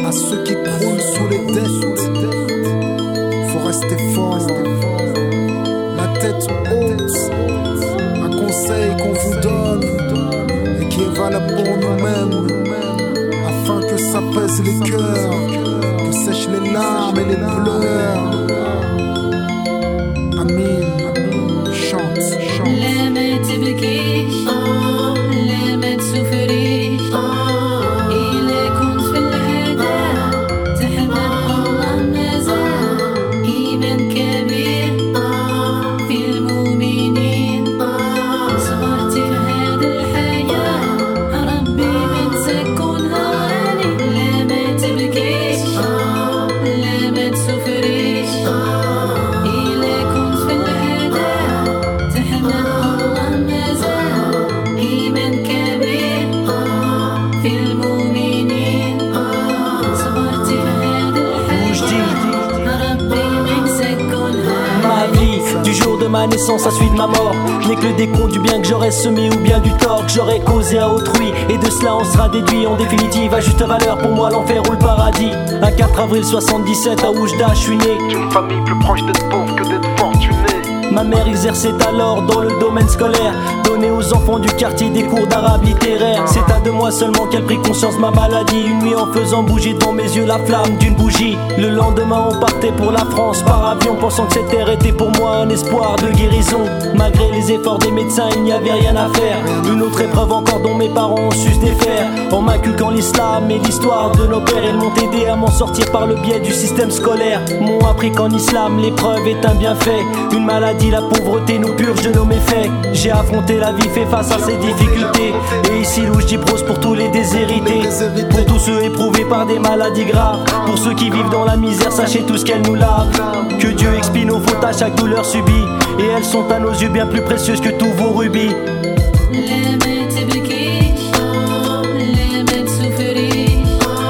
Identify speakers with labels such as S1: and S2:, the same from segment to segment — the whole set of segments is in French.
S1: À ceux qui croulent sous les dettes, faut rester fort, la tête haute. Un conseil qu'on vous donne et qui est valable pour nous-mêmes, afin que ça pèse les cœurs, que sèchent les larmes et les pleurs. Amin, chante, chante.
S2: لا ما تبكيش لا ما تسافريش إلا كنت في الهدى تحمد الله مازال إيمان كبير في المؤمنين صبرت لهذا الحياة ربي من سكنها غالي لا ما تبكيش لا ما تسافريش إلا كنت في الهدى تحمد الله مازال إيمان كبير في المؤمنين صبرت لهذا الحياة ربي من سكنها.
S3: Ma vie, du jour de ma naissance à celui de ma mort, n'est que le décompte du bien que j'aurais semé ou bien du tort que j'aurais causé à autrui. Et de cela on sera déduit en définitive à juste valeur pour moi l'enfer ou le paradis. Un 4 avril 77 à Oujda, je suis né
S4: d'une famille plus proche d'être pauvre que d'être fortuné.
S3: Ma mère exerçait alors dans le domaine scolaire, donnait aux enfants du quartier des cours d'arabe littéraire. C'est à 2 mois seulement qu'elle prit conscience de ma maladie, une nuit en faisant bouger dans mes yeux la flamme d'une bougie. Le lendemain on partait pour la France par avion, pensant que cette terre était pour moi un espoir de guérison. Malgré les efforts des médecins il n'y avait rien à faire. Une autre épreuve encore dont mes parents ont su se défaire, en m'inculquant l'islam et l'histoire de nos pères. Ils m'ont aidé à m'en sortir par le biais du système scolaire. M'ont appris qu'en islam l'épreuve est un bienfait. Une maladie, la pauvreté nous purge de nos méfaits. J'ai affronté la vie, fait face à ces difficultés. Et ici Loujdi brose pour tous les déshérités, pour tous ceux éprouvés par des maladies graves, pour ceux qui vivent dans la misère, sachez tout ce qu'elle nous lave. Que Dieu expie nos fautes à chaque douleur subie, et elles sont à nos yeux bien plus précieuses que tous vos rubis.
S2: لا ما تبكيش لا ما تسافريش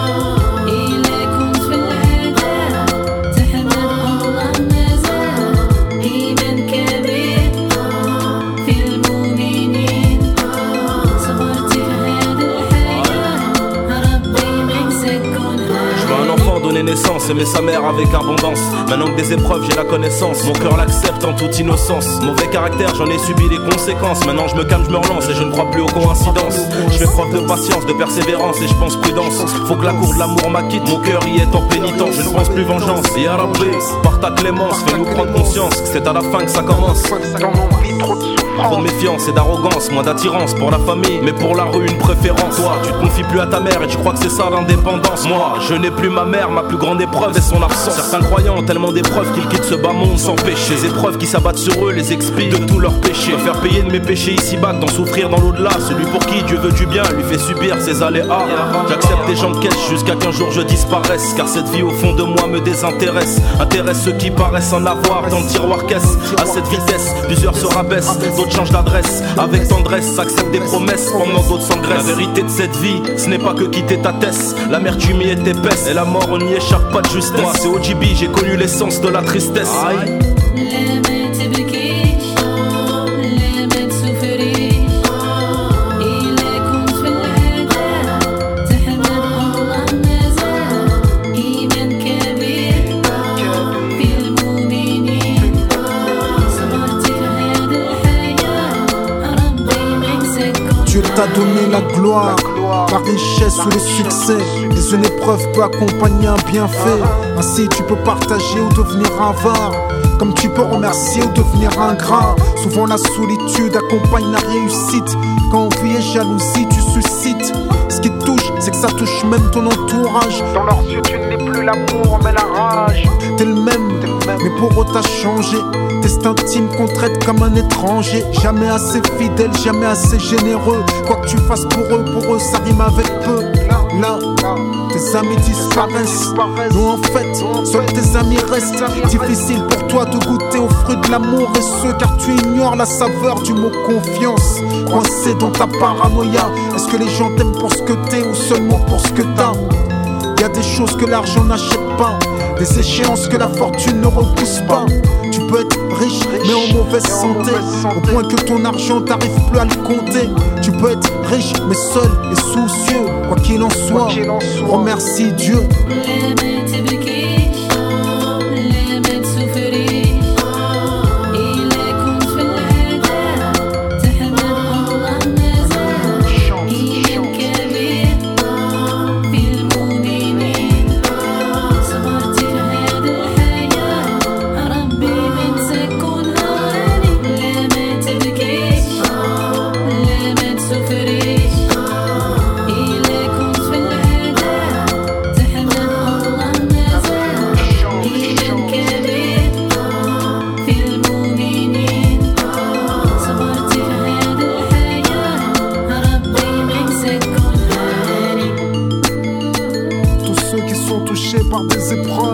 S2: إلا كنت في الهدى تحمد الله مازال إيمان كبير في المؤمنين صبرت لهذا الحياة ربي من سكنها.
S5: Je veux un enfant donner naissance, aimer sa mère avec abondance. Maintenant que des épreuves j'ai la connaissance, mon cœur l'accepte en toute innocence. Mauvais caractère, j'en ai subi les conséquences. Maintenant je me calme, je me relance et je ne crois plus aux coïncidences. Je fais preuve de patience, de persévérance et je pense prudence. Faut que la cour de l'amour m'acquitte, mon cœur y est en pénitence. Je ne pense plus vengeance. Ya Rabbi, par ta clémence, fais-nous prendre conscience que c'est à la fin que ça commence.
S4: Dans nos vies, trop de souffrance.
S5: Trop de méfiance et d'arrogance, moins d'attirance pour la famille, mais pour la rue une préférence. Toi, tu te confies plus à ta mère et tu crois que c'est ça l'indépendance. Moi, je n'ai plus ma mère, ma plus grande épreuve est son absence. Certains croyants ont tellement d'épreuves qu'ils quittent ce bas monde sans péché. Les épreuves qui s'abattent sur eux les expient de tous leurs péchés. Me faire payer de mes péchés ici-bas, d'en souffrir dans l'au-delà. Celui pour qui Dieu veut du bien lui fait subir ses aléas. J'accepte des gens de caisse jusqu'à qu'un jour je disparaisse, car cette vie au fond de moi me désintéresse. Intéresse ceux qui paraissent en avoir dans le tiroir caisse. À cette vitesse, plusieurs se rabaissent, d'autres changent d'adresse. Avec tendresse, acceptent des promesses pendant d'autres s'engraissent. La vérité de cette vie, ce n'est pas que quitter ta tête. L'amertume y est épaisse et la mort on n'y échappe pas de justesse. Moi c'est OGB, j'ai connu l'essence de la tristesse. Aïe.
S2: لا ما تبكيش لا ما تسافريش إلا كنت في الهدى تحمد الله مازال إيمان كبير في المؤمنين صبرت لهذا الحياة ربي من سكنها.
S1: Dieu t'a donné la gloire, la richesse ou le succès. Et une épreuve peut accompagner un bienfait. Ainsi tu peux partager ou devenir avare, comme tu peux remercier ou devenir ingrat. Souvent la solitude accompagne la réussite. Quand envie et jalousie tu suscites. Ce qui te touche, c'est que ça touche même ton entourage.
S4: Dans leurs yeux tu n'es plus l'amour mais la rage.
S1: T'es le même, mais pour eux t'as changé. Destin intime qu'on traite comme un étranger. Jamais assez fidèle, jamais assez généreux. Quoi que tu fasses pour eux ça rime avec peu. Là, tes amis disparaissent. Non en fait, seuls tes amis restent. Difficile pour toi de goûter aux fruits de l'amour et ce car tu ignores la saveur du mot confiance. Coincé dans ta paranoïa. Est-ce que les gens t'aiment pour ce que t'es ou seulement pour ce que t'as? Y a des choses que l'argent n'achète pas, des échéances que la fortune ne repousse pas. Tu peux être riche mais en mauvaise santé, au point que ton argent t'arrives plus à le compter. Tu peux être riche mais seul et soucieux, quoi qu'il en soit, remercie Dieu. Par des épreuves,